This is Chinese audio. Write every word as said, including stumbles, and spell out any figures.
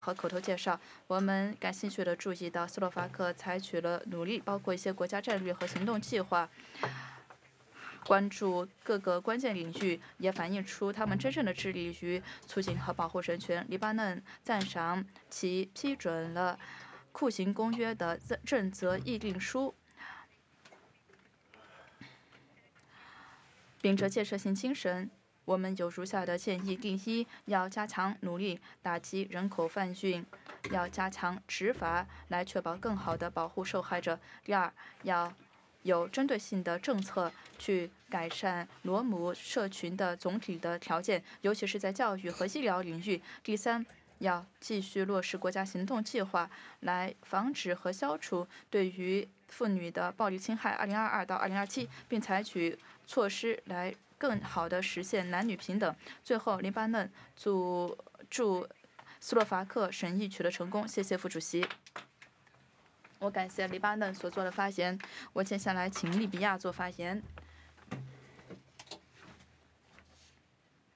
和口头介绍。我们感兴趣的注意到，斯洛伐克采取了努力，包括一些国家战略和行动计划。关注各个关键领域，也反映出他们真正的致力于促进和保护人权。黎巴嫩赞赏其批准了库刑公约的正则议定书，秉着建设性精神，我们有如下的建议：第一，要加强努力打击人口贩运，要加强执法来确保更好地保护受害者；第二，要有针对性的政策去改善罗姆社群的总体的条件，尤其是在教育和医疗领域；第三，要继续落实国家行动计划，来防止和消除对于妇女的暴力侵害（二零二二到二零二七），并采取措施来更好地实现男女平等。最后，黎巴嫩祝祝斯洛伐克审议取得成功。谢谢副主席。我感谢黎巴嫩所做的发言。我接下来请利比亚做发言。